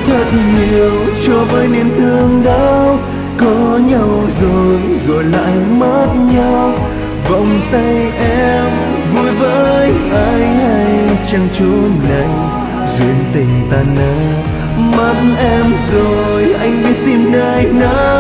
thật nhiều cho với niềm thương đau. Có nhau rồi rồi lại mất nhau, vòng tay em vui với ai hay chẳng chốn này duyên tình tan nát. Mất em rồi anh biết tìm nơi nào.